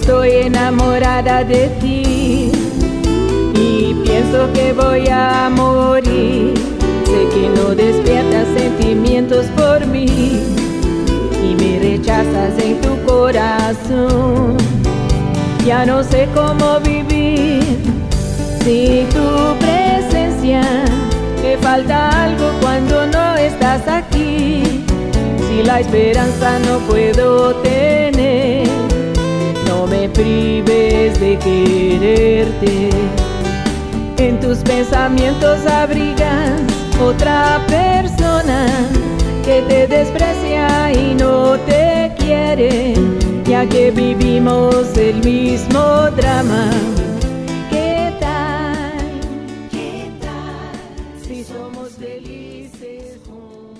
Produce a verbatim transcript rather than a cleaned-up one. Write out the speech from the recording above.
estoy enamorada de ti y pienso que voy a morir. Sé que no despiertas sentimientos por mí y me rechazas en tu corazón. Ya no sé cómo vivir sin tu presencia. Me falta algo cuando no estás aquí. Si la esperanza no puedo tener, no me prives de quererte. En tus pensamientos abrigas otra persona que te desprecia y no te quiere, ya que vivimos el mismo drama. ¿Qué tal? ¿Qué tal? Si somos felices juntos.